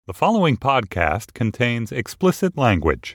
The following podcast contains explicit language.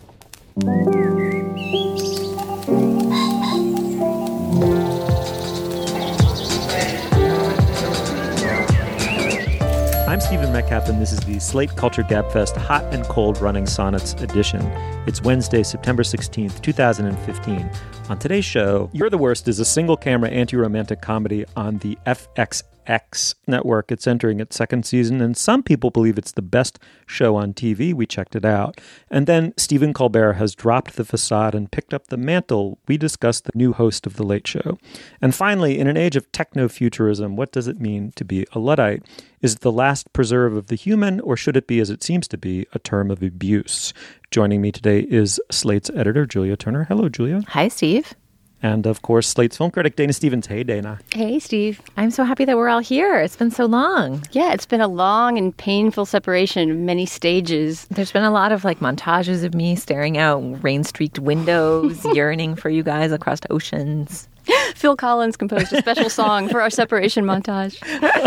I'm Stephen Metcalf, and this is the Slate Culture Gabfest Hot and Cold Running Sonnets edition. It's Wednesday, September 16th, 2015. On today's show, You're the Worst is a single-camera anti-romantic comedy on the FXX network. It's entering its second season, and some people believe it's the best show on TV. We checked it out. And then Stephen Colbert has dropped the facade and picked up the mantle. We discussed the new host of The Late Show. And finally, in an age of techno-futurism, what does it mean to be a Luddite? Is it the last preserve of the human, or should it be, as it seems to be, a term of abuse? Joining me today is Slate's editor, Julia Turner. Hello, Julia. Hi, Steve. And, of course, Slate's film critic, Dana Stevens. Hey, Dana. Hey, Steve. I'm so happy that we're all here. It's been so long. Yeah, it's been a long and painful separation of many stages. There's been a lot of montages of me staring out rain-streaked windows, yearning for you guys across oceans. Phil Collins composed a special song for our separation montage.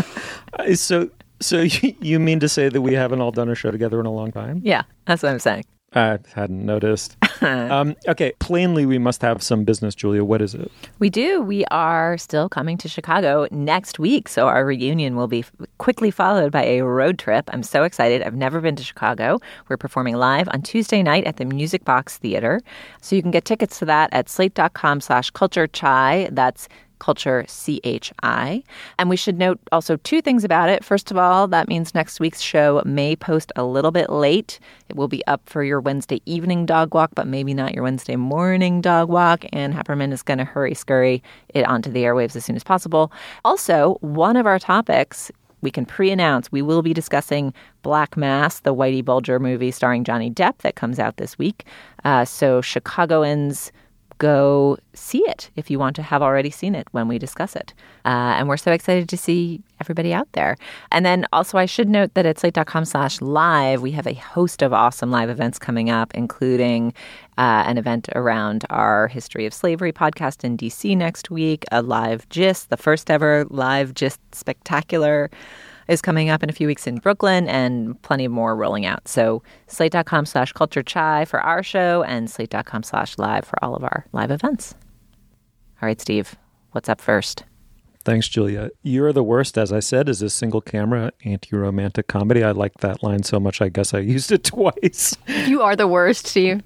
So you mean to say that we haven't all done a show together in a long time? Yeah, that's what I'm saying. I hadn't noticed. Okay, plainly we must have some business, Julia. What is it? We do. We are still coming to Chicago next week, so our reunion will be quickly followed by a road trip. I'm so excited. I've never been to Chicago. We're performing live on Tuesday night at the Music Box Theater. So you can get tickets to that at slate.com/culturechai. That's Culture, C-H-I. And we should note also two things about it. First of all, that means next week's show may post a little bit late. It will be up for your Wednesday evening dog walk, but maybe not your Wednesday morning dog walk. And Happerman is going to scurry it onto the airwaves as soon as possible. Also, one of our topics we can pre-announce, we will be discussing Black Mass, the Whitey Bulger movie starring Johnny Depp that comes out this week. So Chicagoans, go see it if you want to have already seen it when we discuss it. And we're so excited to see everybody out there. And then also I should note that at slate.com/live, we have a host of awesome live events coming up, including an event around our History of Slavery podcast in D.C. next week, a live gist, the first ever live gist spectacular is coming up in a few weeks in Brooklyn, and plenty more rolling out. So slate.com/culturechai for our show and slate.com/live for all of our live events. All right, Steve, what's up first? Thanks, Julia. You're the Worst, as I said, is a single-camera anti-romantic comedy. I like that line so much, I guess I used it twice. You are the worst, Steve.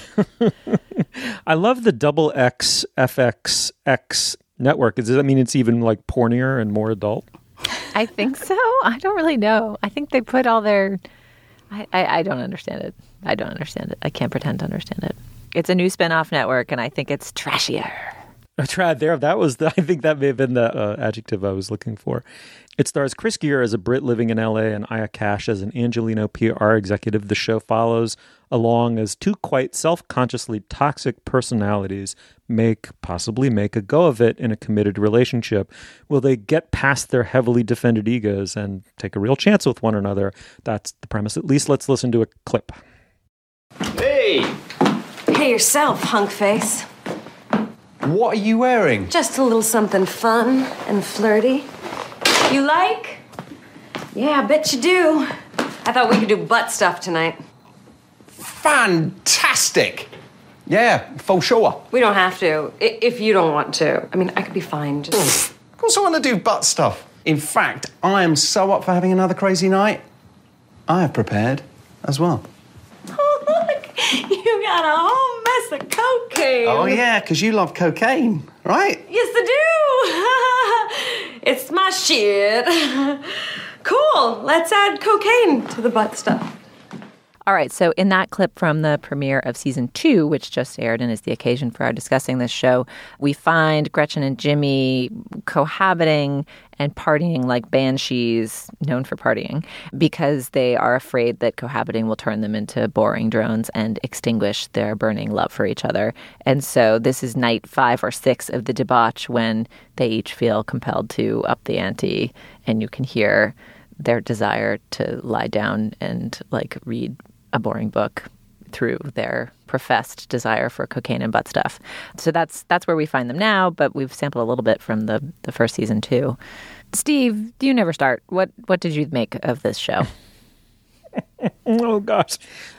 I love the double X FXX network. Does that mean it's even pornier and more adult? I think so. I don't really know. I think they put all their... I don't understand it. I don't understand it. I can't pretend to understand it. It's a new spin-off network, and I think it's trashier. I tried there. I think that may have been the adjective I was looking for. It stars Chris Gere as a Brit living in L.A. and Aya Cash as an Angelino PR executive. The show follows along as two quite self-consciously toxic personalities possibly make a go of it in a committed relationship. Will they get past their heavily defended egos and take a real chance with one another? That's the premise. At least let's listen to a clip. Hey! Hey yourself, hunk face. What are you wearing? Just a little something fun and flirty. You like? Yeah, I bet you do. I thought we could do butt stuff tonight. Fantastic! Yeah, for sure. We don't have to, if you don't want to. I mean, I could be fine. Just... Of course I want to do butt stuff. In fact, I am so up for having another crazy night. I have prepared as well. Oh, look, you got a whole mess of cocaine. Oh, yeah, because you love cocaine, right? Yes, I do. It's my shit. Cool, let's add cocaine to the butt stuff. All right, so in that clip from the premiere of season 2, which just aired and is the occasion for our discussing this show, we find Gretchen and Jimmy cohabiting and partying like banshees, known for partying, because they are afraid that cohabiting will turn them into boring drones and extinguish their burning love for each other. And so this is night 5 or 6 of the debauch when they each feel compelled to up the ante, and you can hear their desire to lie down and read a boring book through their professed desire for cocaine and butt stuff. So that's where we find them now, but we've sampled a little bit from the first season too. Steve, you never start. What did you make of this show? Oh, gosh.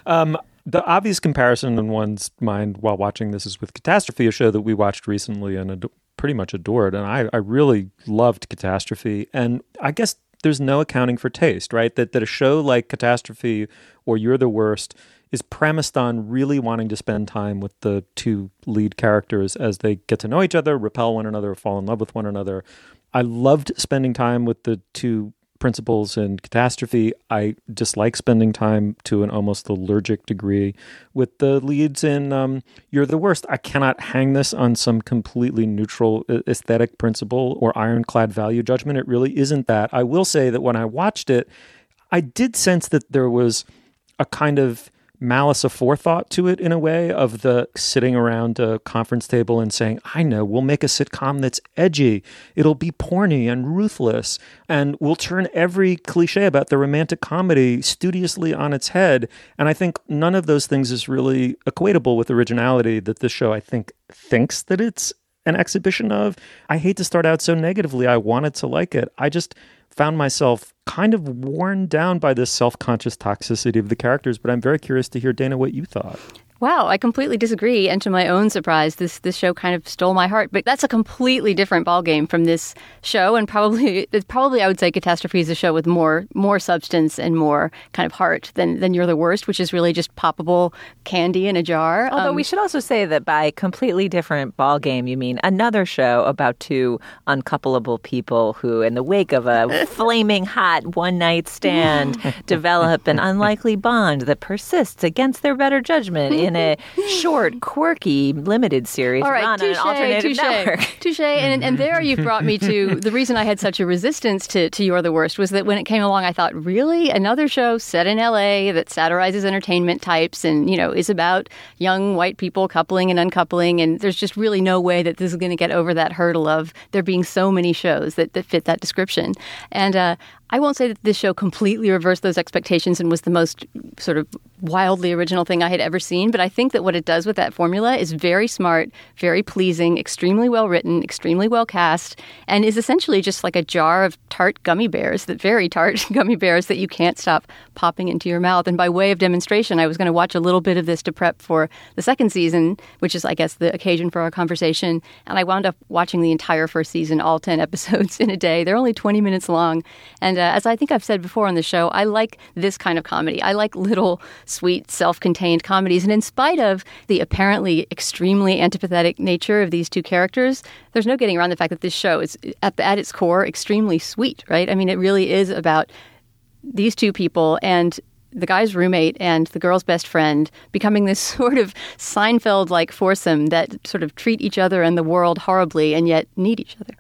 The obvious comparison in one's mind while watching this is with Catastrophe, a show that we watched recently and pretty much adored. And I really loved Catastrophe. And I guess there's no accounting for taste, right? That a show like Catastrophe or You're the Worst is premised on really wanting to spend time with the two lead characters as they get to know each other, repel one another, fall in love with one another. I loved spending time with the two principals in Catastrophe. I dislike spending time to an almost allergic degree with the leads in You're the Worst. I cannot hang this on some completely neutral aesthetic principle or ironclad value judgment. It really isn't that. I will say that when I watched it, I did sense that there was a kind of malice aforethought to it in a way of the sitting around a conference table and saying, I know, we'll make a sitcom that's edgy. It'll be porny and ruthless. And we'll turn every cliche about the romantic comedy studiously on its head. And I think none of those things is really equatable with originality that this show, I think, thinks that it's an exhibition of. I hate to start out so negatively. I wanted to like it. I just found myself kind of worn down by this self-conscious toxicity of the characters, but I'm very curious to hear, Dana, what you thought. Wow, I completely disagree. And to my own surprise, this show kind of stole my heart. But that's a completely different ballgame from this show. And probably I would say Catastrophe is a show with more substance and more kind of heart than You're the Worst, which is really just poppable candy in a jar. Although we should also say that by completely different ballgame, you mean another show about two uncoupleable people who, in the wake of a flaming hot one-night stand, develop an unlikely bond that persists against their better judgment in a short, quirky, limited series run on an alternative network. Touche. And there you've brought me to the reason I had such a resistance to You're the Worst was that when it came along, I thought, really? Another show set in L.A. that satirizes entertainment types and, is about young white people coupling and uncoupling. And there's just really no way that this is going to get over that hurdle of there being so many shows that fit that description. And I won't say that this show completely reversed those expectations and was the most sort of wildly original thing I had ever seen, but I think that what it does with that formula is very smart, very pleasing, extremely well written, extremely well cast, and is essentially just like a jar of tart gummy bears, very tart gummy bears that you can't stop popping into your mouth. And by way of demonstration, I was going to watch a little bit of this to prep for the second season, which is, I guess, the occasion for our conversation, and I wound up watching the entire first season, all 10 episodes in a day. They're only 20 minutes long, and as I think I've said before on the show, I like this kind of comedy. I like little, sweet, self-contained comedies. And in spite of the apparently extremely antipathetic nature of these two characters, there's no getting around the fact that this show is, at its core, extremely sweet, right? I mean, it really is about these two people and the guy's roommate and the girl's best friend becoming this sort of Seinfeld-like foursome that sort of treat each other and the world horribly and yet need each other.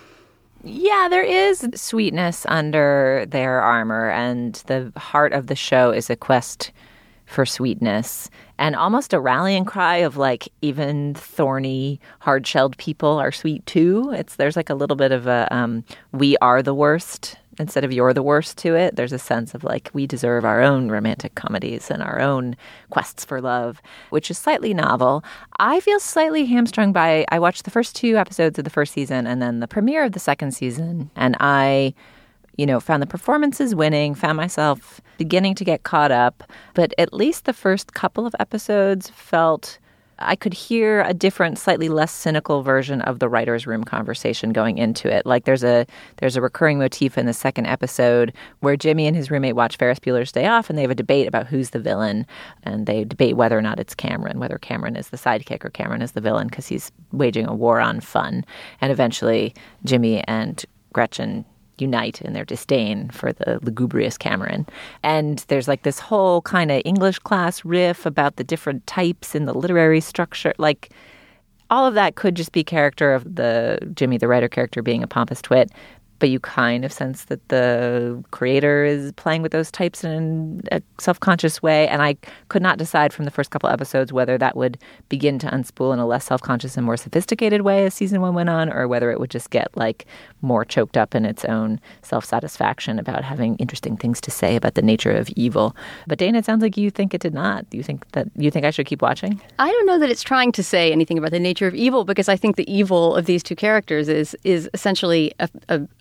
Yeah, there is sweetness under their armor, and the heart of the show is a quest for sweetness and almost a rallying cry of like even thorny, hard-shelled people are sweet too. There's like a little bit of a we are the worst instead of you're the worst to it. There's a sense of like we deserve our own romantic comedies and our own quests for love, which is slightly novel. I feel slightly hamstrung by, I watched the first 2 episodes of the first season and then the premiere of the second season, and I found the performances winning, found myself beginning to get caught up, but at least the first couple of episodes felt I could hear a different, slightly less cynical version of the writer's room conversation going into it. Like there's a recurring motif in the second episode where Jimmy and his roommate watch Ferris Bueller's Day Off, and they have a debate about who's the villain, and they debate whether or not it's Cameron, whether Cameron is the sidekick or Cameron is the villain because he's waging a war on fun. And eventually Jimmy and Gretchen unite in their disdain for the lugubrious Cameron. And there's like this whole kind of English class riff about the different types in the literary structure. Like all of that could just be character of the Jimmy, the writer character, being a pompous twit. But you kind of sense that the creator is playing with those types in a self-conscious way. And I could not decide from the first couple episodes whether that would begin to unspool in a less self-conscious and more sophisticated way as season 1 went on, or whether it would just get like more choked up in its own self-satisfaction about having interesting things to say about the nature of evil. But Dana, it sounds like you think it did not. You think I should keep watching? I don't know that it's trying to say anything about the nature of evil, because I think the evil of these two characters is essentially a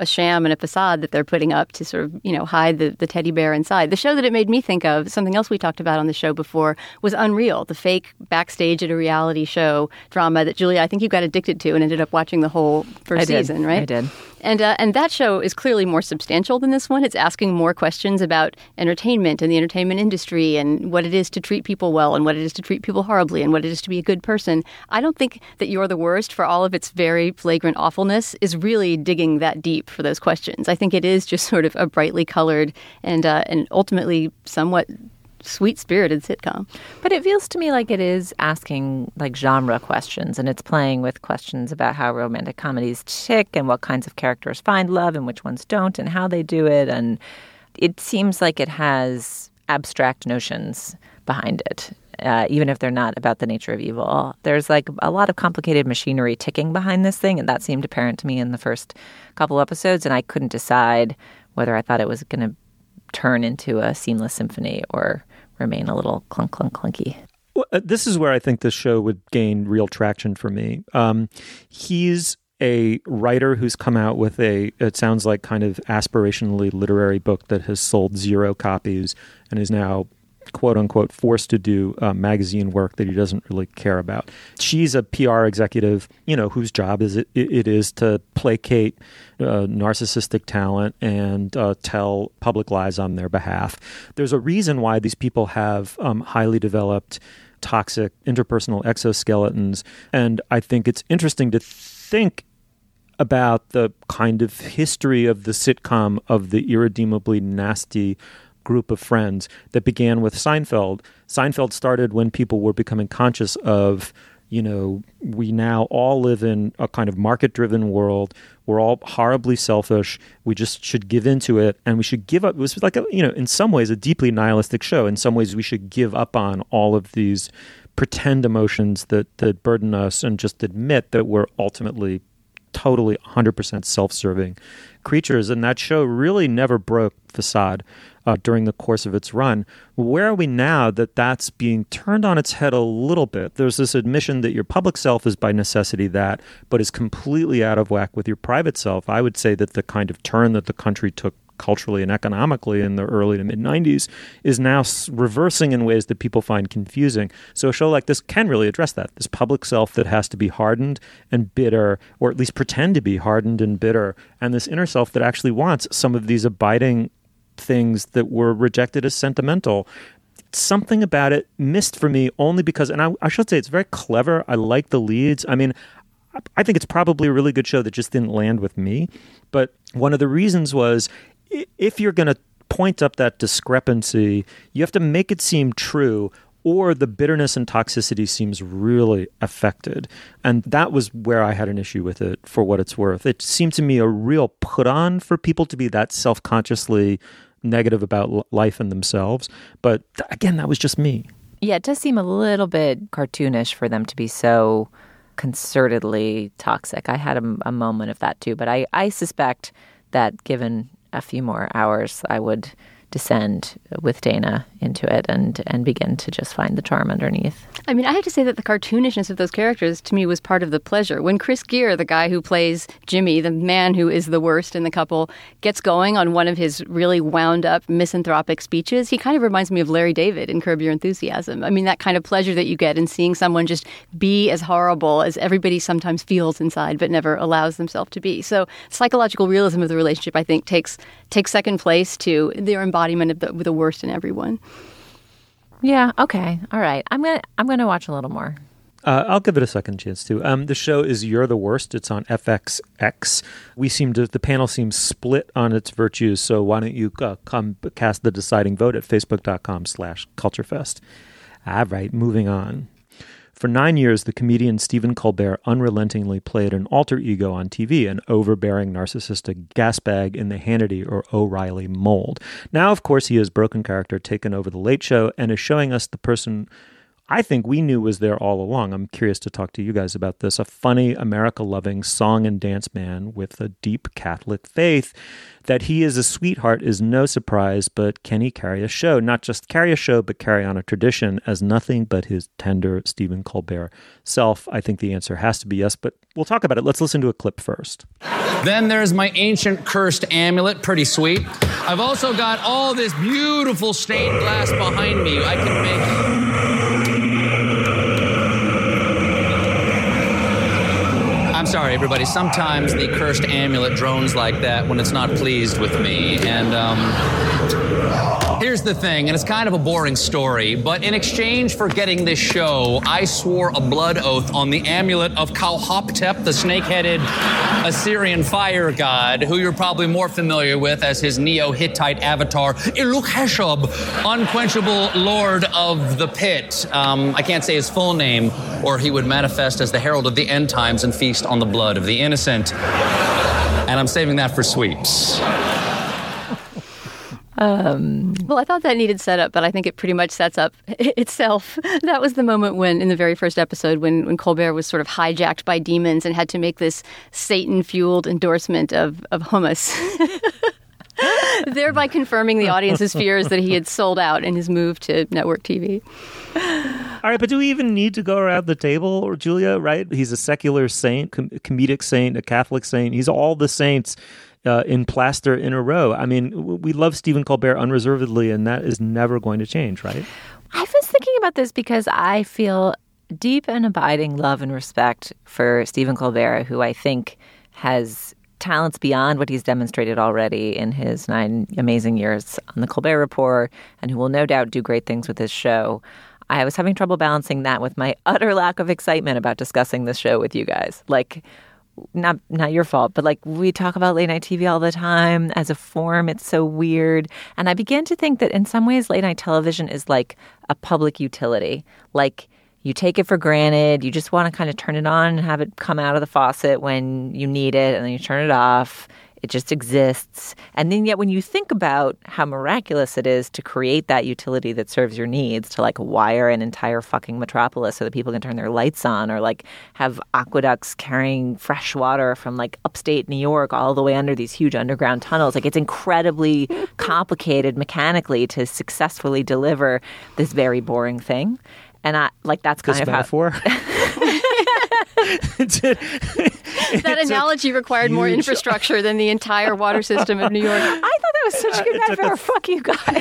sham and a facade that they're putting up to sort of, hide the teddy bear inside. The show that it made me think of, something else we talked about on the show before, was Unreal, the fake backstage at a reality show drama that, Julia, I think you got addicted to and ended up watching the whole first season, right? I did. And that show is clearly more substantial than this one. It's asking more questions about entertainment and the entertainment industry and what it is to treat people well and what it is to treat people horribly and what it is to be a good person. I don't think that You're the Worst, for all of its very flagrant awfulness, is really digging that deep for those questions. I think it is just sort of a brightly colored and ultimately somewhat sweet-spirited sitcom. But it feels to me like it is asking like genre questions, and it's playing with questions about how romantic comedies tick and what kinds of characters find love and which ones don't and how they do it. And it seems like it has abstract notions behind it, even if they're not about the nature of evil. There's like a lot of complicated machinery ticking behind this thing, and that seemed apparent to me in the first couple episodes, and I couldn't decide whether I thought it was going to turn into a seamless symphony or remain a little clunk, clunk, clunky. Well, this is where I think this show would gain real traction for me. He's a writer who's come out with it sounds like kind of aspirationally literary book that has sold 0 copies and is now, quote unquote, forced to do magazine work that he doesn't really care about. She's a PR executive, whose job is it is to placate narcissistic talent and tell public lies on their behalf. There's a reason why these people have highly developed toxic interpersonal exoskeletons. And I think it's interesting to think about the kind of history of the sitcom of the irredeemably nasty group of friends that began with Seinfeld. Seinfeld started when people were becoming conscious of, we now all live in a kind of market-driven world. We're all horribly selfish. We just should give into it, and we should give up. It was like, in some ways, a deeply nihilistic show. In some ways, we should give up on all of these pretend emotions that burden us and just admit that we're ultimately totally 100% self-serving creatures. And that show really never broke facade during the course of its run. Where are we now that that's being turned on its head a little bit? There's this admission that your public self is by necessity that, but is completely out of whack with your private self. I would say that the kind of turn that the country took culturally and economically in the early to mid-90s is now reversing in ways that people find confusing. So a show like this can really address that. This public self that has to be hardened and bitter, or at least pretend to be hardened and bitter, and this inner self that actually wants some of these abiding things that were rejected as sentimental. Something about it missed for me only because, and I should say it's very clever. I like the leads. I mean, I think it's probably a really good show that just didn't land with me. But one of the reasons was, if you're going to point up that discrepancy, you have to make it seem true, or the bitterness and toxicity seems really affected. And that was where I had an issue with it, for what it's worth. It seemed to me a real put-on for people to be that self-consciously negative about life and themselves. But again, that was just me. Yeah, it does seem a little bit cartoonish for them to be so concertedly toxic. I had a moment of that too, but I suspect that given a few more hours, I would descend with Dana into it and begin to just find the charm underneath. I mean, I have to say that the cartoonishness of those characters, to me, was part of the pleasure. When Chris Gere, the guy who plays Jimmy, the man who is the worst in the couple, gets going on one of his really wound-up misanthropic speeches, he kind of reminds me of Larry David in Curb Your Enthusiasm. I mean, that kind of pleasure that you get in seeing someone just be as horrible as everybody sometimes feels inside but never allows themselves to be. So psychological realism of the relationship, I think, takes second place to their embodiment of the worst in everyone. Yeah. Okay. All right. I'm gonna watch a little more. I'll give it a second chance too. The show is You're the Worst. It's on FXX. The panel seems split on its virtues. So why don't you come cast the deciding vote at facebook.com/culturefest. All right. Moving on. For 9 years, the comedian Stephen Colbert unrelentingly played an alter ego on TV, an overbearing narcissistic gasbag in the Hannity or O'Reilly mold. Now, of course, he has broken character, taken over The Late Show, and is showing us the person I think we knew was there all along. I'm curious to talk to you guys about this. A funny, America-loving song and dance man with a deep Catholic faith. That he is a sweetheart is no surprise, but can he carry a show? Not just carry a show, but carry on a tradition as nothing but his tender Stephen Colbert self? I think the answer has to be yes, but we'll talk about it. Let's listen to a clip first. Then there's my ancient cursed amulet, pretty sweet. I've also got all this beautiful stained glass behind me. I can make... I'm sorry, everybody. Sometimes the cursed amulet drones like that when it's not pleased with me. And here's the thing, and it's kind of a boring story, but in exchange for getting this show, I swore a blood oath on the amulet of Kauhoptep, the snake-headed Assyrian fire god, who you're probably more familiar with as his Neo-Hittite avatar, Illukheshub, unquenchable lord of the pit. I can't say his full name, or he would manifest as the herald of the end times and feast on the blood of the innocent. And I'm saving that for sweeps. Well, I thought that needed setup, but I think it pretty much sets up itself. That was the moment when, in the very first episode, when Colbert was sort of hijacked by demons and had to make this Satan-fueled endorsement of hummus, thereby confirming the audience's fears that he had sold out in his move to network TV. All right, but do we even need to go around the table, or Julia, right? He's a secular saint, comedic saint, a Catholic saint. He's all the saints in plaster in a row. I mean, we love Stephen Colbert unreservedly, and that is never going to change, right? I was thinking about this because I feel deep and abiding love and respect for Stephen Colbert, who I think has talents beyond what he's demonstrated already in his 9 amazing years on The Colbert Report, and who will no doubt do great things with his show. I was having trouble balancing that with my utter lack of excitement about discussing this show with you guys. Like, not your fault, but like we talk about late night TV all the time as a form. It's so weird. And I began to think that in some ways late night television is like a public utility. Like you take it for granted. You just want to kind of turn it on and have it come out of the faucet when you need it, and then you turn it off. It just exists. And then yet when you think about how miraculous it is to create that utility that serves your needs, to like wire an entire fucking metropolis so that people can turn their lights on, or like have aqueducts carrying fresh water from like upstate New York all the way under these huge underground tunnels. Like it's incredibly complicated mechanically to successfully deliver this very boring thing. And I like that's kind of metaphor. That analogy required more infrastructure than the entire water system of New York. I thought that was such a good metaphor. Fuck you guys.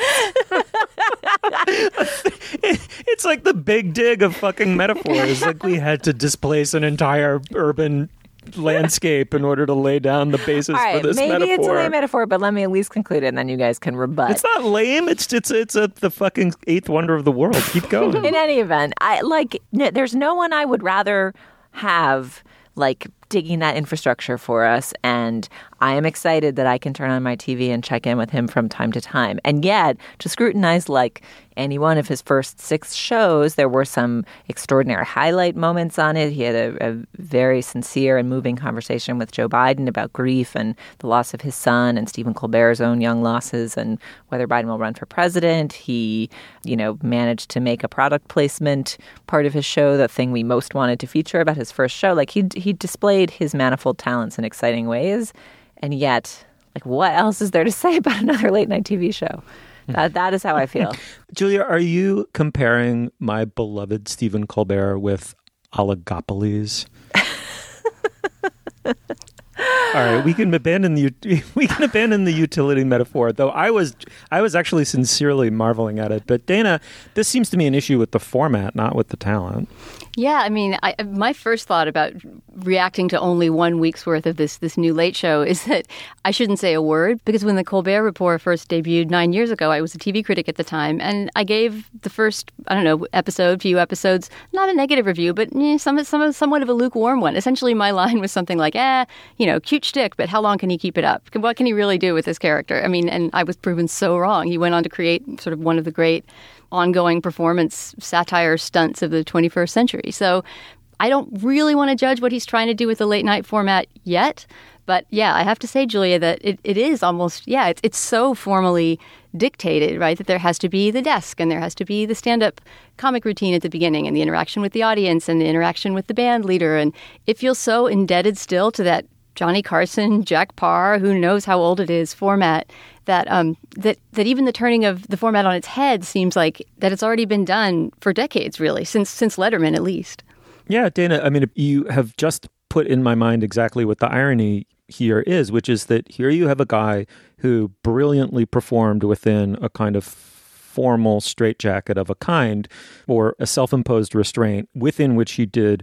It's like the big dig of fucking metaphors. Like we had to displace an entire urban landscape in order to lay down the basis for this metaphor. Maybe it's a lame metaphor, but let me at least conclude it, and then you guys can rebut. It's not lame. It's the fucking eighth wonder of the world. Keep going. In any event, there's no one I would rather have like digging that infrastructure for us, and I am excited that I can turn on my TV and check in with him from time to time. And yet, to scrutinize like any one of his first 6 shows, there were some extraordinary highlight moments on it. He had a very sincere and moving conversation with Joe Biden about grief and the loss of his son, and Stephen Colbert's own young losses, and whether Biden will run for president. He, managed to make a product placement part of his show, the thing we most wanted to feature about his first show. Like he displayed his manifold talents in exciting ways. And yet, like, what else is there to say about another late night TV show? That is how I feel. Julia, are you comparing my beloved Stephen Colbert with Oligopolis? All right, we can abandon the utility metaphor. Though I was actually sincerely marveling at it. But Dana, this seems to me an issue with the format, not with the talent. Yeah, I mean, my first thought about reacting to only 1 week's worth of this new Late Show is that I shouldn't say a word, because when the Colbert Report first debuted 9 years ago, I was a TV critic at the time, and I gave the first, few episodes, not a negative review, but somewhat of a lukewarm one. Essentially, my line was something like, cute shtick, but how long can he keep it up? What can he really do with this character? I mean, and I was proven so wrong. He went on to create sort of one of the great ongoing performance satire stunts of the 21st century. So I don't really want to judge what he's trying to do with the late night format yet, But yeah, I have to say, Julia, that it is almost, it's so formally dictated, right? That there has to be the desk and there has to be the stand-up comic routine at the beginning and the interaction with the audience and the interaction with the band leader. And it feels so indebted still to that Johnny Carson, Jack Parr, who knows how old it is, format, that even the turning of the format on its head seems like that it's already been done for decades, really, since Letterman at least. Yeah, Dana, I mean, you have just put in my mind exactly what the irony here is, which is that here you have a guy who brilliantly performed within a kind of formal straitjacket of a kind, or a self-imposed restraint within which he did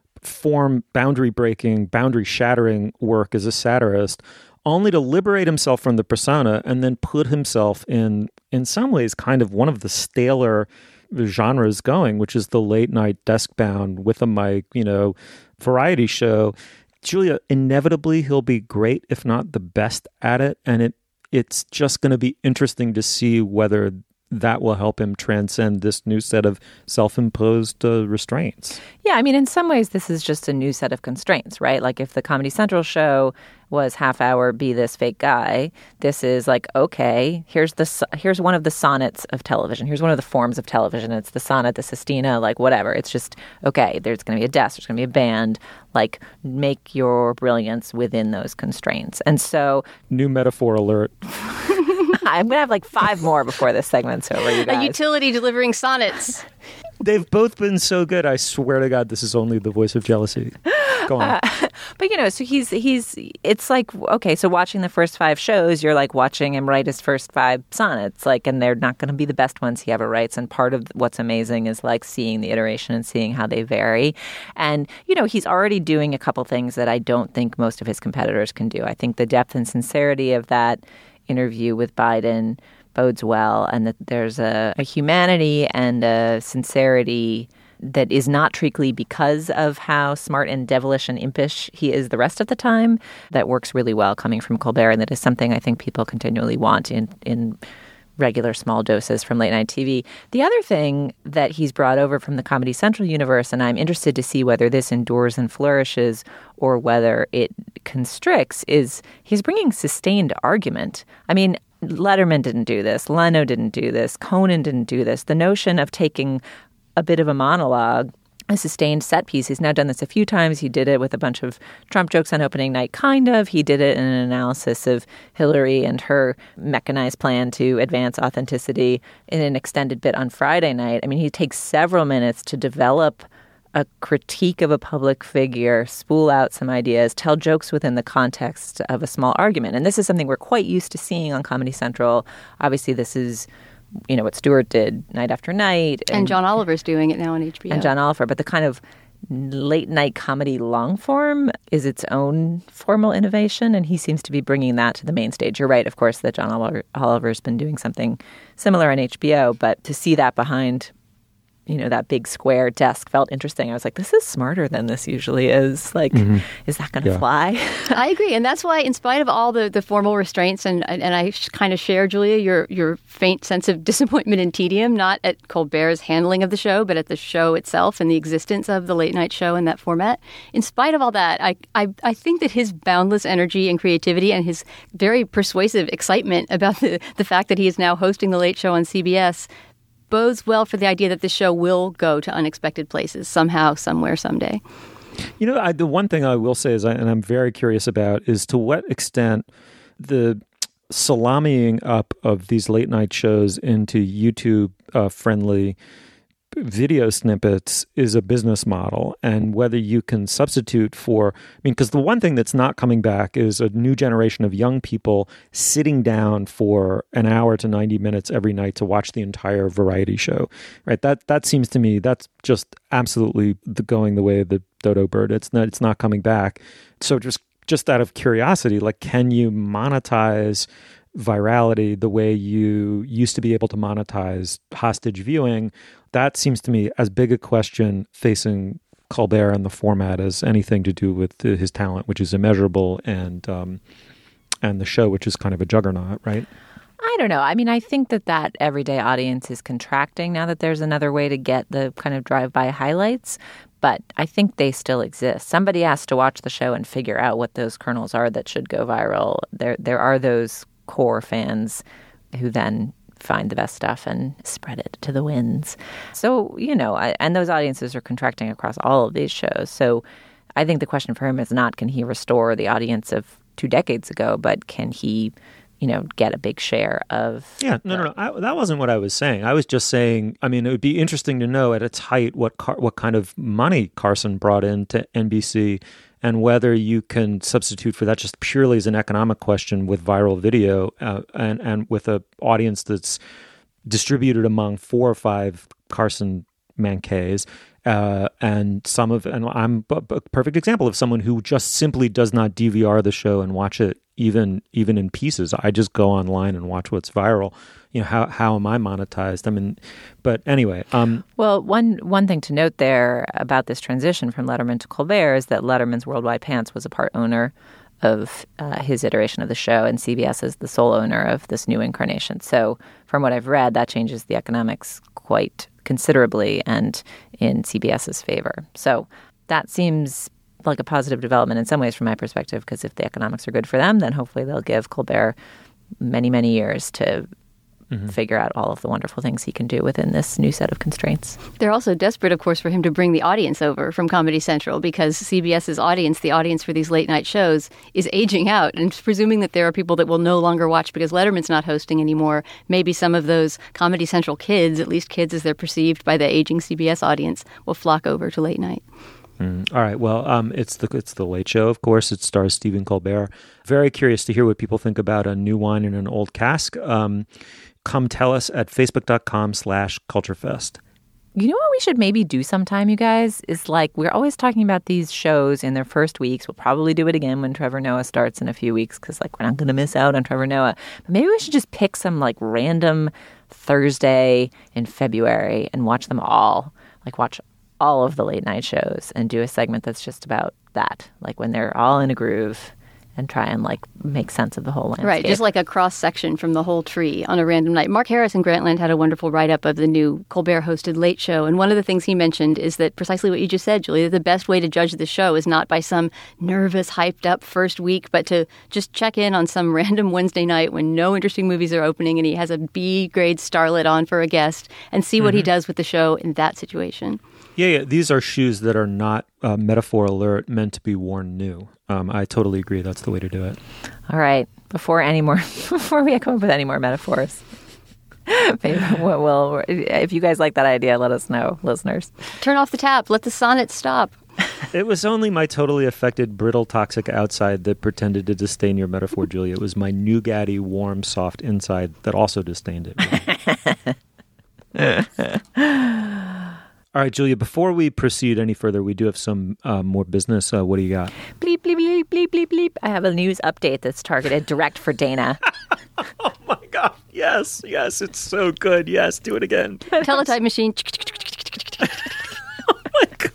boundary-breaking, boundary-shattering work as a satirist, only to liberate himself from the persona and then put himself in some ways, kind of one of the staler genres going, which is the late-night desk-bound with a mic, variety show. Julia, inevitably he'll be great, if not the best at it, and it's just going to be interesting to see whether that will help him transcend this new set of self-imposed restraints. Yeah, I mean, in some ways, this is just a new set of constraints, right? Like if the Comedy Central show was half hour, be this fake guy, this is like, okay, here's one of the sonnets of television. Here's one of the forms of television. It's the sonnet, the sestina, like whatever. It's just, okay, there's going to be a desk, there's going to be a band, like make your brilliance within those constraints. And so... New metaphor alert. I'm going to have like 5 more before this segment's over, you guys. A utility delivering sonnets. They've both been so good. I swear to God, this is only the voice of jealousy. Go on. But, so it's like, okay, so watching the first 5 shows, you're like watching him write his first 5 sonnets, like, and they're not going to be the best ones he ever writes. And part of what's amazing is like seeing the iteration and seeing how they vary. And, he's already doing a couple things that I don't think most of his competitors can do. I think the depth and sincerity of that interview with Biden bodes well, and that there's a humanity and a sincerity that is not treacly because of how smart and devilish and impish he is the rest of the time, that works really well coming from Colbert, and that is something I think people continually want in regular small doses from late night TV. The other thing that he's brought over from the Comedy Central universe, and I'm interested to see whether this endures and flourishes or whether it constricts, is he's bringing sustained argument. I mean, Letterman didn't do this. Leno didn't do this. Conan didn't do this. The notion of taking a bit of a monologue, a sustained set piece. He's now done this a few times. He did it with a bunch of Trump jokes on opening night, kind of. He did it in an analysis of Hillary and her mechanized plan to advance authenticity in an extended bit on Friday night. I mean, he takes several minutes to develop a critique of a public figure, spool out some ideas, tell jokes within the context of a small argument. And this is something we're quite used to seeing on Comedy Central. Obviously, this is what Stewart did night after night. And John Oliver's doing it now on HBO. And John Oliver. But the kind of late night comedy long form is its own formal innovation, and he seems to be bringing that to the main stage. You're right, of course, that John Oliver's been doing something similar on HBO, but to see that behind that big square desk felt interesting. I was like, this is smarter than this usually is. Like, is that going to fly? I agree. And that's why, in spite of all the formal restraints, and I kind of share, Julia, your faint sense of disappointment and tedium, not at Colbert's handling of the show, but at the show itself and the existence of the late night show in that format. In spite of all that, I think that his boundless energy and creativity and his very persuasive excitement about the fact that he is now hosting the Late Show on CBS bodes well for the idea that the show will go to unexpected places somehow, somewhere, someday. The one thing I will say is, and I'm very curious about, is to what extent the salamying up of these late night shows into YouTube friendly video snippets is a business model, and whether you can substitute for, because the one thing that's not coming back is a new generation of young people sitting down for an hour to 90 minutes every night to watch the entire variety show, right? That seems to me, that's just absolutely going the way of the dodo bird. It's not coming back. So just out of curiosity, like, can you monetize virality the way you used to be able to monetize hostage viewing? That seems to me as big a question facing Colbert and the format as anything to do with his talent, which is immeasurable, and the show, which is kind of a juggernaut, right? I don't know. I mean, I think that everyday audience is contracting now that there's another way to get the kind of drive-by highlights. But I think they still exist. Somebody has to watch the show and figure out what those kernels are that should go viral. There are those core fans who then find the best stuff and spread it to the winds. So, and those audiences are contracting across all of these shows. So I think the question for him is not, can he restore the audience of 2 decades ago, but can he, get a big share of... Yeah, no. That wasn't what I was saying. I was just saying, it would be interesting to know at its height what kind of money Carson brought into NBC and whether you can substitute for that just purely as an economic question with viral video and with an audience that's distributed among 4 or 5 Carson mancays. And I'm a perfect example of someone who just simply does not DVR the show and watch it even in pieces. I just go online and watch what's viral. How am I monetized? But anyway. Well, one thing to note there about this transition from Letterman to Colbert is that Letterman's Worldwide Pants was a part owner of his iteration of the show, and CBS is the sole owner of this new incarnation. So from what I've read, that changes the economics quite considerably and in CBS's favor. So that seems like a positive development in some ways from my perspective, because if the economics are good for them, then hopefully they'll give Colbert many, many years to figure out all of the wonderful things he can do within this new set of constraints. They're also desperate, of course, for him to bring the audience over from Comedy Central, because CBS's audience, the audience for these late night shows, is aging out. And presuming that there are people that will no longer watch because Letterman's not hosting anymore, maybe some of those Comedy Central kids, at least kids as they're perceived by the aging CBS audience, will flock over to late night. All right. Well, it's the Late Show, of course. It stars Stephen Colbert. Very curious to hear what people think about a new wine in an old cask. Come tell us at facebook.com/culturefest. You know what we should maybe do sometime, you guys, is we're always talking about these shows in their first weeks. We'll probably do it again when Trevor Noah starts in a few weeks because we're not going to miss out on Trevor Noah. But maybe we should just pick some random Thursday in February and watch them all. Watch all of the late night shows and do a segment that's just about that. When they're all in a groove and try and make sense of the whole landscape. Right, just like a cross-section from the whole tree on a random night. Mark Harris in Grantland had a wonderful write-up of the new Colbert-hosted Late Show, and one of the things he mentioned is that precisely what you just said, Julie, that the best way to judge the show is not by some nervous, hyped-up first week, but to just check in on some random Wednesday night when no interesting movies are opening and he has a B-grade starlet on for a guest and see what he does with the show in that situation. Yeah. These are shoes that are not, metaphor alert, meant to be worn new. I totally agree. That's the way to do it. All right. Before we come up with any more metaphors, maybe if you guys like that idea, let us know, listeners. Turn off the tap. Let the sonnet stop. It was only my totally affected, brittle, toxic outside that pretended to disdain your metaphor, Julia. It was my nougaty, warm, soft inside that also disdained it. All right, Julia, before we proceed any further, we do have some more business. What do you got? Bleep, bleep, bleep, bleep, bleep, bleep. I have a news update that's targeted direct for Dana. Oh, my God. Yes, it's so good. Yes, do it again. Teletype machine. Oh, my God.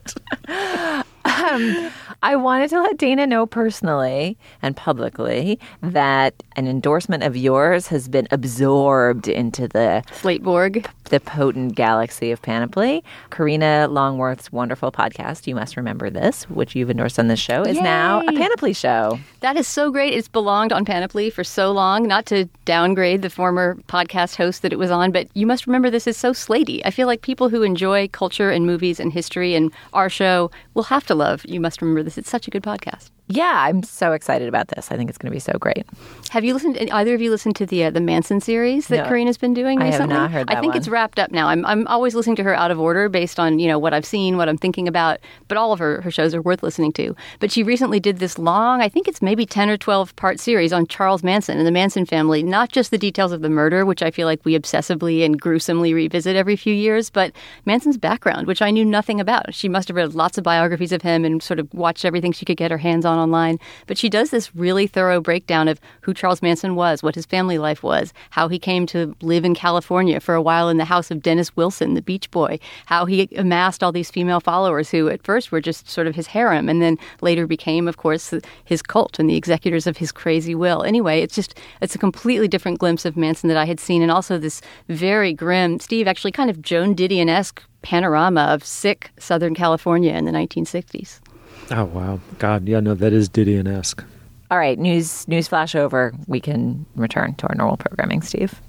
I wanted to let Dana know personally and publicly that an endorsement of yours has been absorbed into the Slateborg, the potent galaxy of Panoply. Karina Longworth's wonderful podcast, You Must Remember This, which you've endorsed on this show, is now a Panoply show. That is so great. It's belonged on Panoply for so long, not to downgrade the former podcast host that it was on, but You Must Remember This is so Slatey. I feel like people who enjoy culture and movies and history and our show will have to love You Must Remember This. It's such a good podcast. Yeah, I'm so excited about this. I think it's going to be so great. Have you listened? Either of you listened to the Manson series that Karina's been doing recently? I have not heard that I think it's wrapped up now. I'm always listening to her out of order based on what I've seen, what I'm thinking about. But all of her shows are worth listening to. But she recently did this long, I think it's maybe 10 or 12 part series on Charles Manson and the Manson family. Not just the details of the murder, which I feel like we obsessively and gruesomely revisit every few years, but Manson's background, which I knew nothing about. She must have read lots of biographies of him and sort of watched everything she could get her hands on on online. But she does this really thorough breakdown of who Charles Manson was, what his family life was, how he came to live in California for a while in the house of Dennis Wilson, the Beach Boy, how he amassed all these female followers who at first were just sort of his harem and then later became, of course, his cult and the executors of his crazy will. Anyway, it's a completely different glimpse of Manson that I had seen, and also this very grim, Steve, actually kind of Joan Didion-esque panorama of sick Southern California in the 1960s. Oh, wow. God, yeah, no, that is Didion-esque. All right, news flash over. We can return to our normal programming, Steve.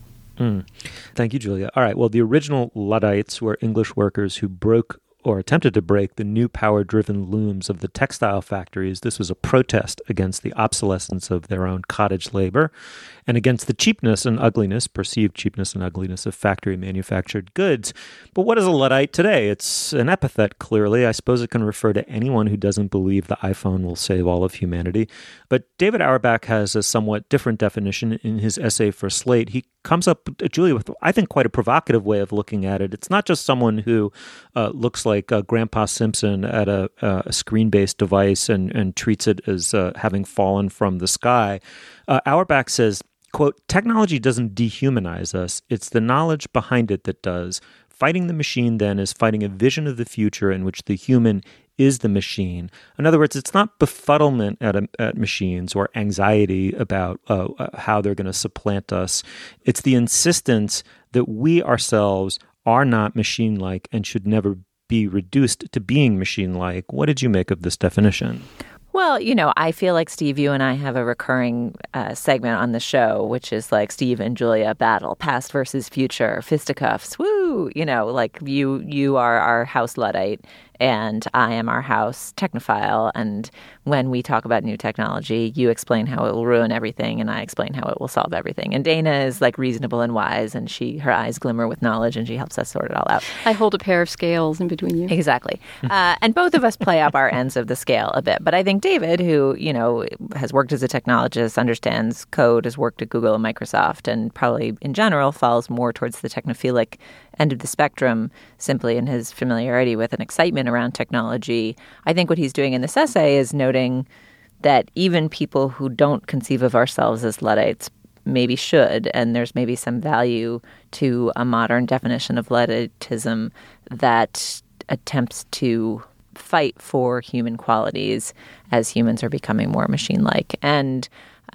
Thank you, Julia. All right, well, the original Luddites were English workers who broke or attempted to break the new power-driven looms of the textile factories. This was a protest against the obsolescence of their own cottage labor and against the cheapness and ugliness, perceived cheapness and ugliness of factory-manufactured goods. But what is a Luddite today? It's an epithet, clearly. I suppose it can refer to anyone who doesn't believe the iPhone will save all of humanity. But David Auerbach has a somewhat different definition in his essay for Slate. He comes up, Julia, with, I think, quite a provocative way of looking at it. It's not just someone who looks like Grandpa Simpson at a screen-based device and treats it as having fallen from the sky. Auerbach says, quote, "Technology doesn't dehumanize us. It's the knowledge behind it that does. Fighting the machine, then, is fighting a vision of the future in which the human is the machine." In other words, it's not befuddlement at machines or anxiety about how they're going to supplant us. It's the insistence that we ourselves are not machine-like and should never be reduced to being machine-like. What did you make of this definition? Well, I feel like, Steve, you and I have a recurring segment on the show, which is like Steve and Julia battle, past versus future, fisticuffs, woo! Like you are our house Luddite and I am our house technophile. And when we talk about new technology, you explain how it will ruin everything and I explain how it will solve everything. And Dana is like reasonable and wise and her eyes glimmer with knowledge and she helps us sort it all out. I hold a pair of scales in between you. Exactly. And both of us play up our ends of the scale a bit. But I think David, who, has worked as a technologist, understands code, has worked at Google and Microsoft, and probably in general falls more towards the technophilic end of the spectrum simply in his familiarity with and excitement around technology. I think what he's doing in this essay is noting that even people who don't conceive of ourselves as Luddites maybe should, and there's maybe some value to a modern definition of Ludditism that attempts to fight for human qualities as humans are becoming more machine-like. And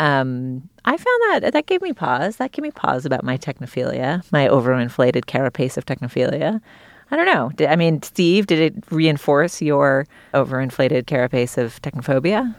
I found that gave me pause. That gave me pause about my technophilia, my overinflated carapace of technophilia. I don't know. Steve, did it reinforce your overinflated carapace of technophobia?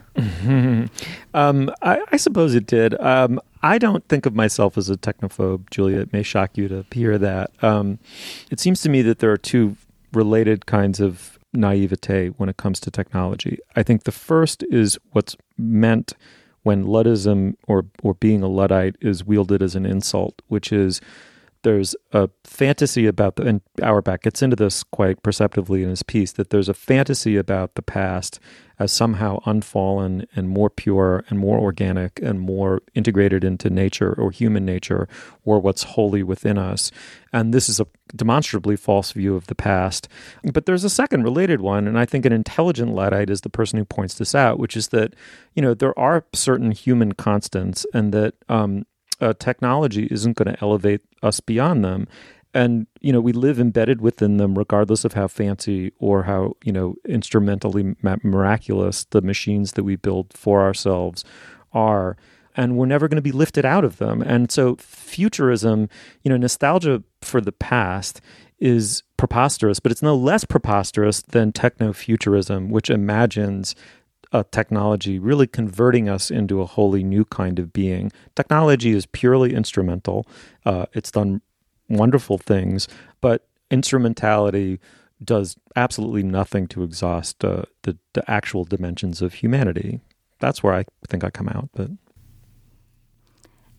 I suppose it did. I don't think of myself as a technophobe, Julia. It may shock you to hear that. It seems to me that there are two related kinds of naivete when it comes to technology. I think the first is what's meant when Luddism or being a Luddite is wielded as an insult, which is there's a fantasy about and Auerbach gets into this quite perceptively in his piece, that there's a fantasy about the past as somehow unfallen and more pure and more organic and more integrated into nature or human nature or what's wholly within us. And this is a demonstrably false view of the past. But there's a second related one, and I think an intelligent Luddite is the person who points this out, which is that, there are certain human constants and that technology isn't going to elevate us beyond them. And, we live embedded within them regardless of how fancy or how, instrumentally miraculous the machines that we build for ourselves are. And we're never going to be lifted out of them. And so futurism, nostalgia for the past is preposterous, but it's no less preposterous than techno-futurism, which imagines technology really converting us into a wholly new kind of being. Technology is purely instrumental. It's done wonderful things, but instrumentality does absolutely nothing to exhaust the actual dimensions of humanity. That's where I think I come out. But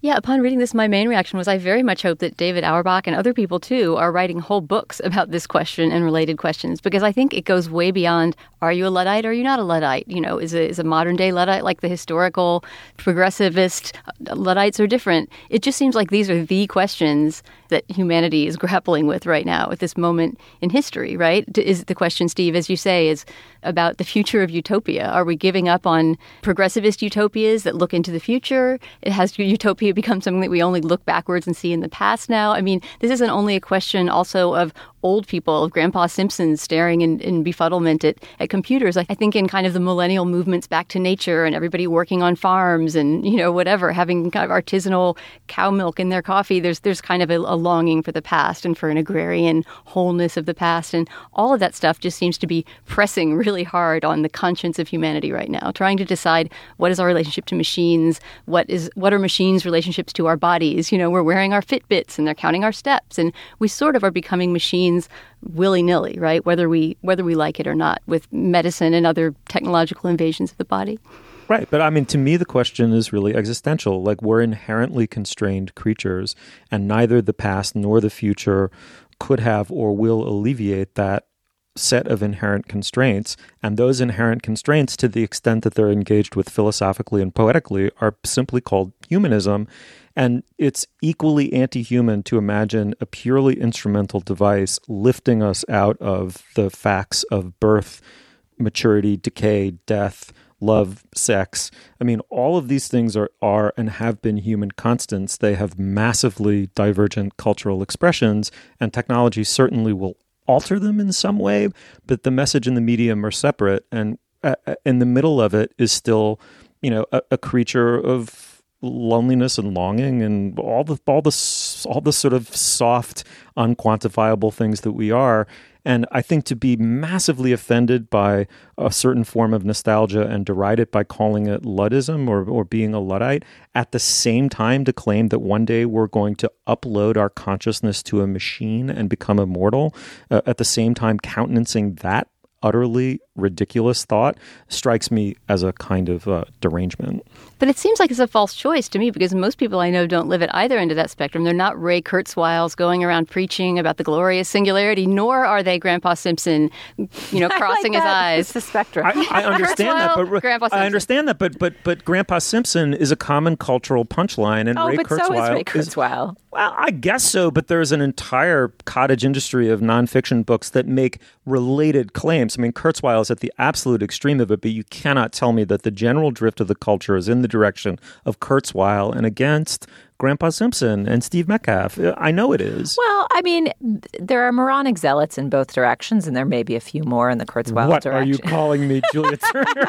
Yeah, upon reading this, my main reaction was I very much hope that David Auerbach and other people, too, are writing whole books about this question and related questions, because I think it goes way beyond, are you a Luddite or are you not a Luddite? You know, is a modern-day Luddite like the historical progressivist Luddites are different? It just seems like these are the questions that humanity is grappling with right now at this moment in history, right? Is the question, Steve, as you say, is about the future of utopia. Are we giving up on progressivist utopias that look into the future? Has utopia become something that we only look backwards and see in the past now? I mean, this isn't only a question also of old people, of Grandpa Simpson staring in befuddlement at computers. I think in kind of the millennial movements back to nature and everybody working on farms and, you know, whatever, having kind of artisanal cow milk in their coffee, there's kind of a longing for the past and for an agrarian wholeness of the past. And all of that stuff just seems to be pressing really hard on the conscience of humanity right now, trying to decide what is our relationship to machines, what are machines' relationships to our bodies. You know, we're wearing our Fitbits and they're counting our steps, and we sort of are becoming machines willy-nilly, right? Whether we like it or not, with medicine and other technological invasions of the body. Right. But I mean, to me, the question is really existential. Like, we're inherently constrained creatures, and neither the past nor the future could have or will alleviate that set of inherent constraints. And those inherent constraints, to the extent that they're engaged with philosophically and poetically, are simply called humanism. And it's equally anti-human to imagine a purely instrumental device lifting us out of the facts of birth, maturity, decay, death, love, sex. I mean, all of these things are and have been human constants. They have massively divergent cultural expressions, and technology certainly will alter them in some way, but the message and the medium are separate. And in the middle of it is still, you know, a creature of loneliness and longing and all the sort of soft, unquantifiable things that we are. And I think to be massively offended by a certain form of nostalgia and deride it by calling it Luddism or being a Luddite, at the same time to claim that one day we're going to upload our consciousness to a machine and become immortal, at the same time countenancing that utterly ridiculous thought, strikes me as a kind of derangement. But it seems like it's a false choice to me, because most people I know don't live at either end of that spectrum. They're not Ray Kurzweils going around preaching about the glorious singularity, nor are they Grandpa Simpson, you know, crossing his eyes. It's the spectrum. I understand that, but Grandpa Simpson. I understand that, but Grandpa Simpson is a common cultural punchline, and Ray Kurzweil so is Ray Kurzweil. Well, I guess so, but there's an entire cottage industry of nonfiction books that make related claims. I mean, Kurzweil is at the absolute extreme of it, but you cannot tell me that the general drift of the culture is in the direction of Kurzweil and against Grandpa Simpson and Steve Metcalf. I know it is. Well, I mean, there are moronic zealots in both directions, and there may be a few more in the Kurzweil What direction. are you calling me, Julia Turner?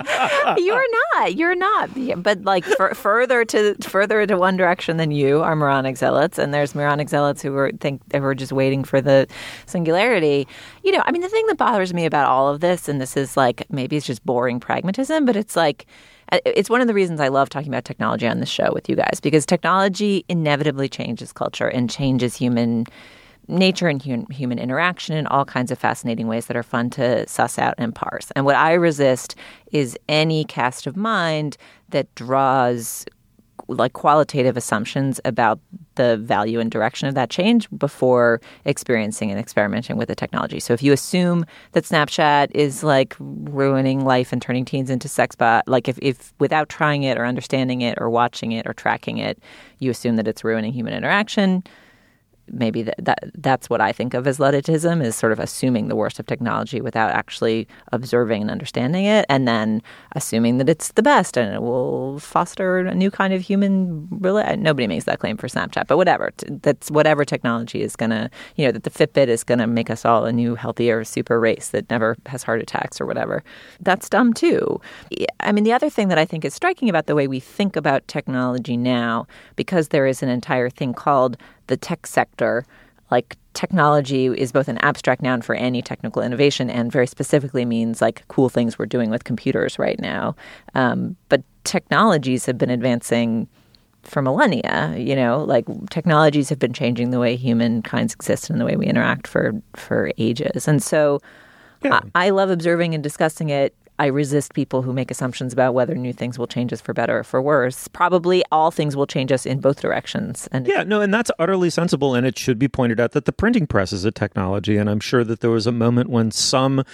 You're not. But like further into one direction than you are moronic zealots, and there's moronic zealots who think they were just waiting for the singularity. You know, I mean, the thing that bothers me about all of this, and this is like, maybe it's just boring pragmatism, but it's like, it's one of the reasons I love talking about technology on the show with you guys, because technology inevitably changes culture and changes human nature and human interaction in all kinds of fascinating ways that are fun to suss out and parse. And what I resist is any cast of mind that draws like qualitative assumptions about the value and direction of that change before experiencing and experimenting with the technology. So if you assume that Snapchat is like ruining life and turning teens into sex bot, like if without trying it or understanding it or watching it or tracking it, you assume that it's ruining human interaction, maybe that's what I think of as Ludditism, is sort of assuming the worst of technology without actually observing and understanding it, and then assuming that it's the best and it will foster a new kind of human. Nobody makes that claim for Snapchat, but whatever. That's whatever technology is going to, you know, that the Fitbit is going to make us all a new, healthier super race that never has heart attacks or whatever. That's dumb too. I mean, the other thing that I think is striking about the way we think about technology now, because there is an entire thing called the tech sector, like technology is both an abstract noun for any technical innovation and very specifically means like cool things we're doing with computers right now. But technologies have been advancing for millennia, you know, like technologies have been changing the way humankinds exist and the way we interact for ages. And so I love observing and discussing it. I resist people who make assumptions about whether new things will change us for better or for worse. Probably all things will change us in both directions. And and that's utterly sensible. And it should be pointed out that the printing press is a technology. And I'm sure that there was a moment when some,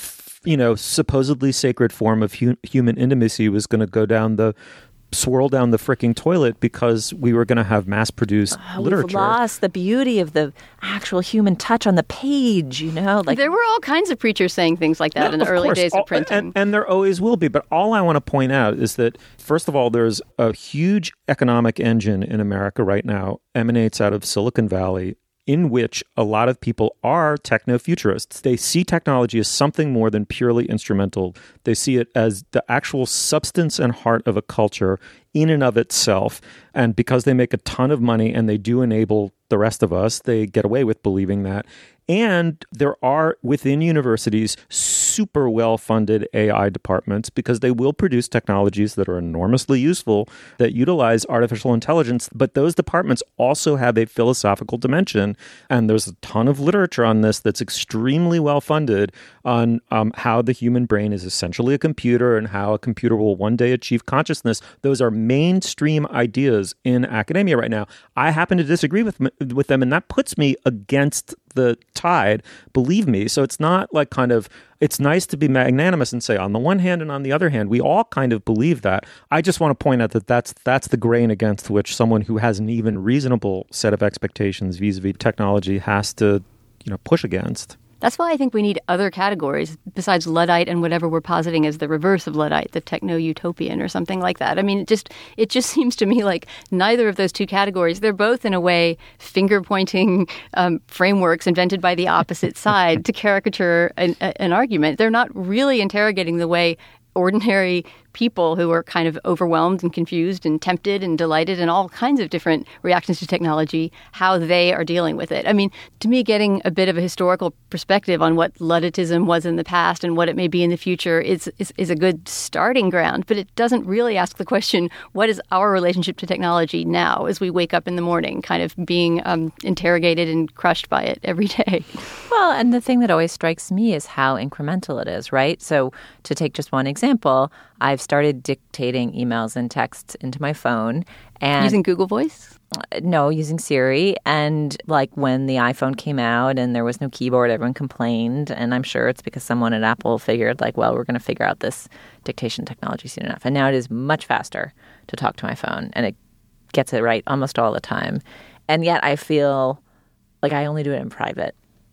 supposedly sacred form of human intimacy was going to swirl down the freaking toilet because we were going to have mass-produced literature. We've lost the beauty of the actual human touch on the page, There were all kinds of preachers saying things like that in the early days of printing. And there always will be. But all I want to point out is that, first of all, there's a huge economic engine in America right now, emanates out of Silicon Valley, in which a lot of people are techno-futurists. They see technology as something more than purely instrumental. They see it as the actual substance and heart of a culture in and of itself. And because they make a ton of money and they do enable the rest of us, they get away with believing that. And there are, within universities, super well-funded AI departments because they will produce technologies that are enormously useful that utilize artificial intelligence. But those departments also have a philosophical dimension. And there's a ton of literature on this that's extremely well-funded on how the human brain is essentially a computer and how a computer will one day achieve consciousness. Those are mainstream ideas in academia right now. I happen to disagree with them, and that puts me against the tide, believe me. So it's not like it's nice to be magnanimous and say on the one hand and on the other hand, we all kind of believe that. I just want to point out that that's the grain against which someone who has an even reasonable set of expectations vis-a-vis technology has to, push against. That's why I think we need other categories besides Luddite and whatever we're positing as the reverse of Luddite, the techno-utopian or something like that. I mean, it just seems to me like neither of those two categories, they're both in a way finger-pointing frameworks invented by the opposite side to caricature an argument. They're not really interrogating the way ordinary people who are kind of overwhelmed and confused and tempted and delighted and all kinds of different reactions to technology, how they are dealing with it. I mean, to me, getting a bit of a historical perspective on what Ludditism was in the past and what it may be in the future is a good starting ground, but it doesn't really ask the question, what is our relationship to technology now as we wake up in the morning, kind of being interrogated and crushed by it every day? Well, and the thing that always strikes me is how incremental it is, right? So to take just one example, I've started dictating emails and texts into my phone. And using Google Voice? No, using Siri. And like when the iPhone came out and there was no keyboard, everyone complained. And I'm sure it's because someone at Apple figured like, well, we're going to figure out this dictation technology soon enough. And now it is much faster to talk to my phone. And it gets it right almost all the time. And yet I feel like I only do it in private.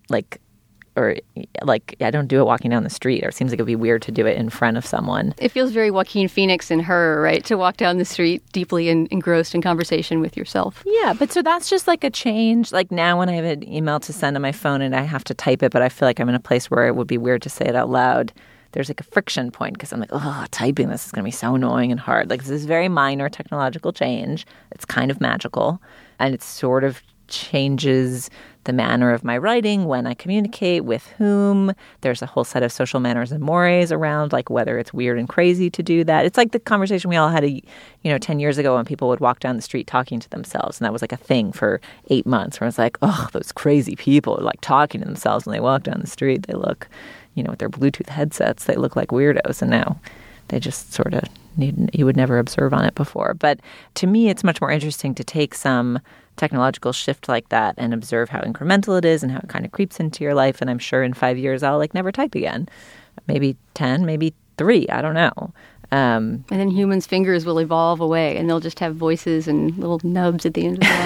I don't do it walking down the street, or it seems like it would be weird to do it in front of someone. It feels very Joaquin Phoenix in Her, right? To walk down the street deeply engrossed in conversation with yourself. Yeah, but so that's just like a change. Like now when I have an email to send on my phone and I have to type it, but I feel like I'm in a place where it would be weird to say it out loud, there's like a friction point because I'm like, oh, typing this is going to be so annoying and hard. Like this is a very minor technological change. It's kind of magical, and it sort of changes the manner of my writing, when I communicate, with whom. There's a whole set of social manners and mores around, like whether it's weird and crazy to do that. It's like the conversation we all had, 10 years ago when people would walk down the street talking to themselves. And that was like a thing for 8 months where it's like, oh, those crazy people are like talking to themselves when they walk down the street. They look, with their Bluetooth headsets, they look like weirdos. And now they just sort of you would never observe on it before. But to me, it's much more interesting to take some technological shift like that and observe how incremental it is and how it kind of creeps into your life. And I'm sure in 5 years, I'll never type again. Maybe 10, maybe 3. I don't know. And then humans' fingers will evolve away and they'll just have voices and little nubs at the end of their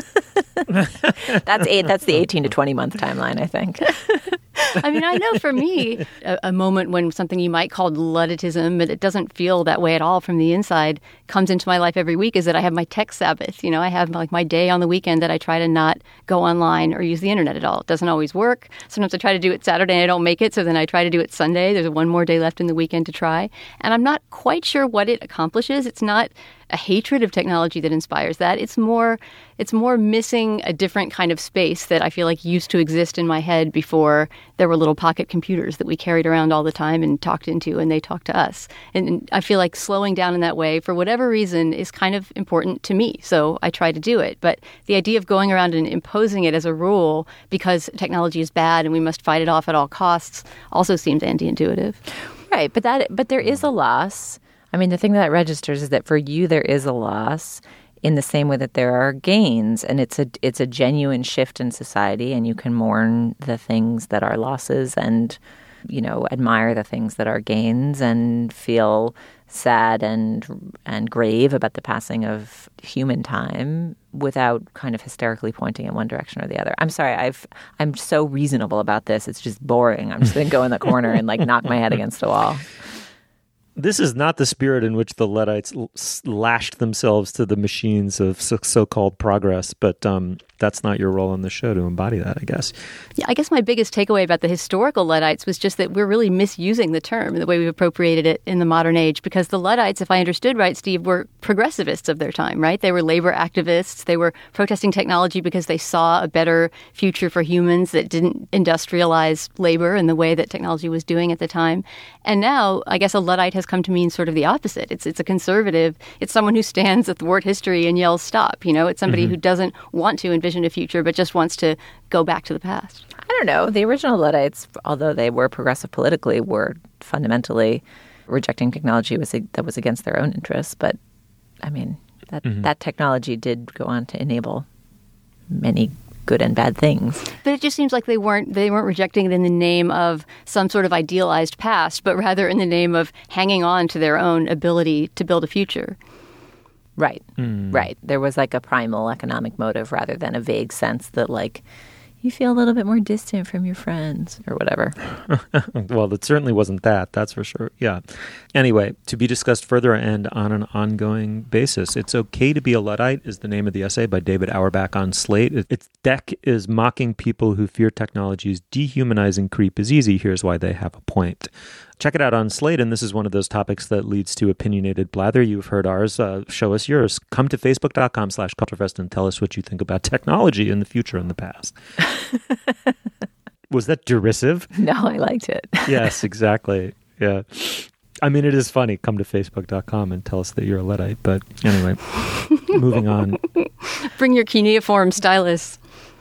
arms. That's the 18 to 20 month timeline, I think. I mean, I know for me, a moment when something you might call Ludditism, but it doesn't feel that way at all from the inside, comes into my life every week is that I have my tech Sabbath. I have like my day on the weekend that I try to not go online or use the internet at all. It doesn't always work. Sometimes I try to do it Saturday and I don't make it, so then I try to do it Sunday. There's one more day left in the weekend to try. And I'm not quite sure what it accomplishes. It's not a hatred of technology that inspires that. It's more missing a different kind of space that I feel like used to exist in my head before there were little pocket computers that we carried around all the time and talked into, and they talked to us. And I feel like slowing down in that way, for whatever reason, is kind of important to me. So I try to do it. But the idea of going around and imposing it as a rule because technology is bad and we must fight it off at all costs also seems anti-intuitive. Right, but there is a loss. I mean, the thing that registers is that for you there is a loss in the same way that there are gains, and it's a genuine shift in society, and you can mourn the things that are losses and, you know, admire the things that are gains and feel sad and grave about the passing of human time without kind of hysterically pointing in one direction or the other. I'm sorry, I'm so reasonable about this. It's just boring. I'm just going to go in the corner and like knock my head against the wall. This is not the spirit in which the Luddites lashed themselves to the machines of so-called progress, but that's not your role on the show to embody that, I guess. Yeah, I guess my biggest takeaway about the historical Luddites was just that we're really misusing the term, the way we've appropriated it in the modern age, because the Luddites, if I understood right, Steve, were progressivists of their time, right? They were labor activists. They were protesting technology because they saw a better future for humans that didn't industrialize labor in the way that technology was doing at the time. And now, I guess a Luddite has come to mean sort of the opposite. It's a conservative. It's someone who stands athwart history and yells stop. You know, it's somebody who doesn't want to envision a future, but just wants to go back to the past. I don't know. The original Luddites, although they were progressive politically, were fundamentally rejecting technology that was against their own interests. But, I mean, that technology did go on to enable many good and bad things. But it just seems like they weren't rejecting it in the name of some sort of idealized past, but rather in the name of hanging on to their own ability to build a future. Right. Right. There was like a primal economic motive rather than a vague sense that like you feel a little bit more distant from your friends or whatever. Well, it certainly wasn't that. That's for sure. Yeah. Anyway, to be discussed further and on an ongoing basis. It's Okay to Be a Luddite is the name of the essay by David Auerbach on Slate. Its deck is mocking people who fear technology's dehumanizing creep is easy. Here's why they have a point. Check it out on Slate, and this is one of those topics that leads to opinionated blather. You've heard ours. Show us yours. Come to facebook.com/culturefest and tell us what you think about technology in the future and the past. Was that derisive? No, I liked it. Yes, exactly. Yeah. I mean, it is funny. Come to facebook.com and tell us that you're a Luddite. But anyway, moving on. Bring your cuneiform stylus.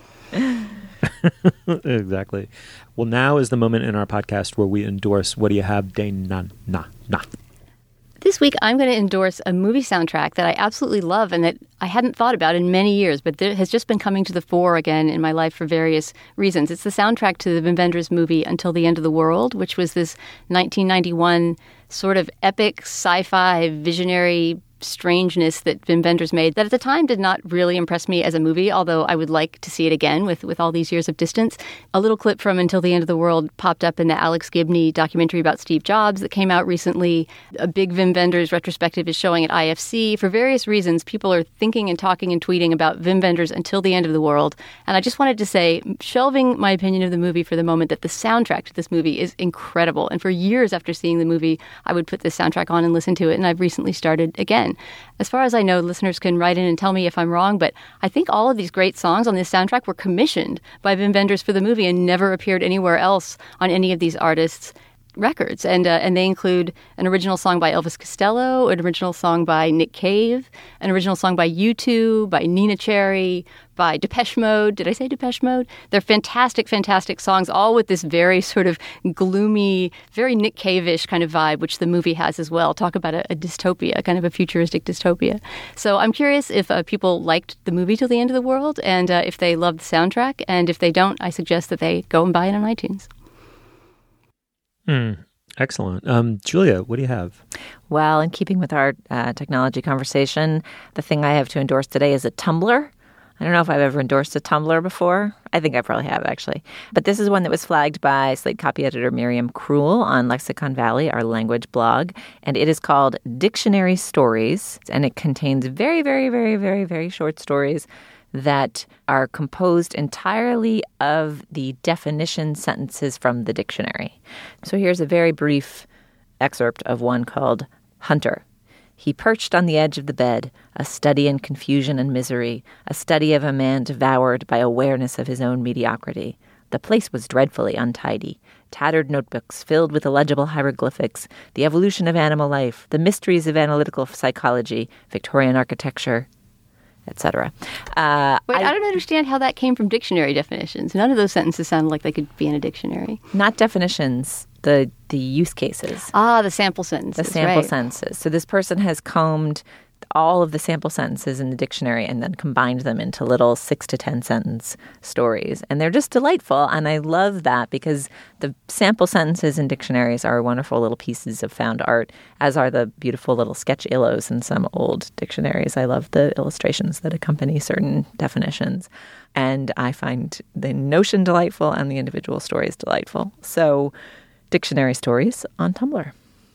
Exactly. Well, now is the moment in our podcast where we endorse What Do You Have, Day Na. This week, I'm going to endorse a movie soundtrack that I absolutely love and that I hadn't thought about in many years, but that has just been coming to the fore again in my life for various reasons. It's the soundtrack to the Wim Wenders movie Until the End of the World, which was this 1991 sort of epic sci-fi visionary strangeness that Wim Wenders made that at the time did not really impress me as a movie, although I would like to see it again with all these years of distance. A little clip from Until the End of the World popped up in the Alex Gibney documentary about Steve Jobs that came out recently. A big Wim Wenders retrospective is showing at IFC. For various reasons, people are thinking and talking and tweeting about Wim Wenders Until the End of the World. And I just wanted to say, shelving my opinion of the movie for the moment, that the soundtrack to this movie is incredible. And for years after seeing the movie, I would put this soundtrack on and listen to it. And I've recently started again. As far as I know, listeners can write in and tell me if I'm wrong, but I think all of these great songs on this soundtrack were commissioned by Wim Wenders for the movie and never appeared anywhere else on any of these artists' records. And they include an original song by Elvis Costello, an original song by Nick Cave, an original song by U2, by Nina Cherry, by Depeche Mode. Did I say Depeche Mode? They're fantastic, fantastic songs, all with this very sort of gloomy, very Nick Cave-ish kind of vibe, which the movie has as well. Talk about a dystopia, kind of a futuristic dystopia. So I'm curious if people liked the movie Till the End of the World, and if they loved the soundtrack. And if they don't, I suggest that they go and buy it on iTunes. Excellent. Julia, what do you have? Well, in keeping with our technology conversation, the thing I have to endorse today is a Tumblr. I don't know if I've ever endorsed a Tumblr before. I think I probably have, actually. But this is one that was flagged by Slate copy editor Miriam Krull on Lexicon Valley, our language blog. And it is called Dictionary Stories. And it contains very, very, very, very, very short stories that are composed entirely of the definition sentences from the dictionary. So here's a very brief excerpt of one called Hunter. He perched on the edge of the bed, a study in confusion and misery, a study of a man devoured by awareness of his own mediocrity. The place was dreadfully untidy. Tattered notebooks filled with illegible hieroglyphics, the evolution of animal life, the mysteries of analytical psychology, Victorian architecture, etc. I don't understand how that came from dictionary definitions. None of those sentences sound like they could be in a dictionary. Not definitions. the use cases. The sample sentences. The sample right. sentences. So this person has combed all of the sample sentences in the dictionary and then combined them into little 6 to 10 sentence stories. And they're just delightful. And I love that because the sample sentences in dictionaries are wonderful little pieces of found art, as are the beautiful little sketch illos in some old dictionaries. I love the illustrations that accompany certain definitions. And I find the notion delightful and the individual stories delightful. So dictionary stories on Tumblr.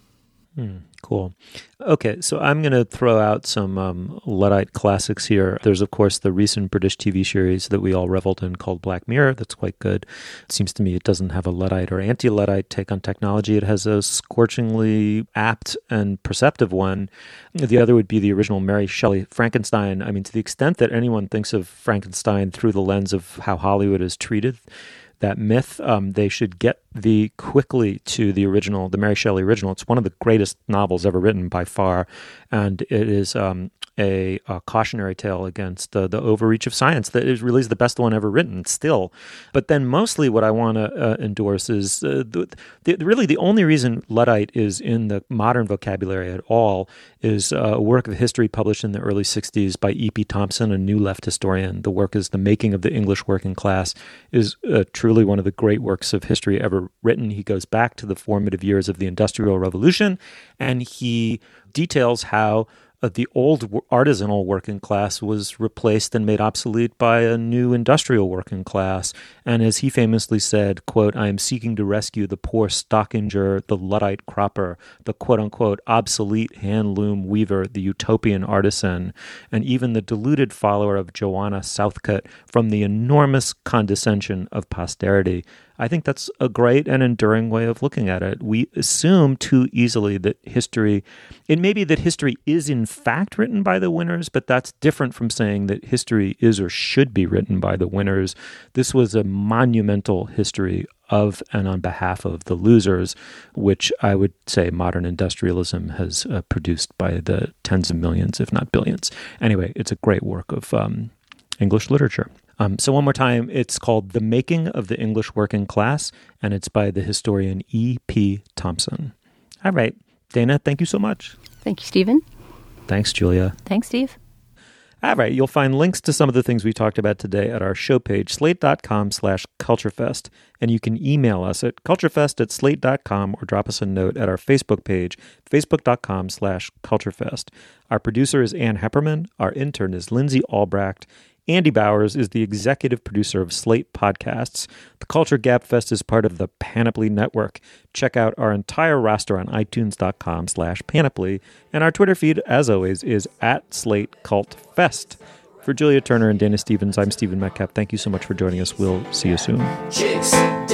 Cool. Okay, so I'm going to throw out some Luddite classics here. There's, of course, the recent British TV series that we all reveled in called Black Mirror. That's quite good. It seems to me it doesn't have a Luddite or anti-Luddite take on technology. It has a scorchingly apt and perceptive one. The other would be the original Mary Shelley Frankenstein. I mean, to the extent that anyone thinks of Frankenstein through the lens of how Hollywood has treated that myth, they should get thee quickly to the original, the Mary Shelley original. It's one of the greatest novels ever written by far, and it is a cautionary tale against the overreach of science. That is really the best one ever written still. But then mostly what I want to endorse is really the only reason Luddite is in the modern vocabulary at all is a work of history published in the early 60s by E.P. Thompson, a new left historian. The work is The Making of the English Working Class, is truly one of the great works of history ever written. He goes back to the formative years of the Industrial Revolution, and he details how the old artisanal working class was replaced and made obsolete by a new industrial working class. And as he famously said, quote, "I am seeking to rescue the poor stockinger, the Luddite cropper, the quote-unquote obsolete hand-loom weaver, the utopian artisan, and even the deluded follower of Joanna Southcott from the enormous condescension of posterity." I think that's a great and enduring way of looking at it. We assume too easily that history, it may be that history is in fact written by the winners, but that's different from saying that history is or should be written by the winners. This was a monumental history of and on behalf of the losers, which I would say modern industrialism has produced by the tens of millions, if not billions. Anyway, it's a great work of English literature. So one more time, it's called The Making of the English Working Class, and it's by the historian E.P. Thompson. All right. Dana, thank you so much. Thank you, Stephen. Thanks, Julia. Thanks, Steve. All right. You'll find links to some of the things we talked about today at our show page, slate.com/culturefest. And you can email us at culturefest@slate.com or drop us a note at our Facebook page, facebook.com/culturefest. Our producer is Ann Hepperman. Our intern is Lindsay Albrecht. Andy Bowers is the executive producer of Slate Podcasts. The Culture Gabfest is part of the Panoply Network. Check out our entire roster on iTunes.com/Panoply. And our Twitter feed, as always, is @SlateCultFest. For Julia Turner and Dana Stevens, I'm Stephen Metcalf. Thank you so much for joining us. We'll see you soon. Chicks.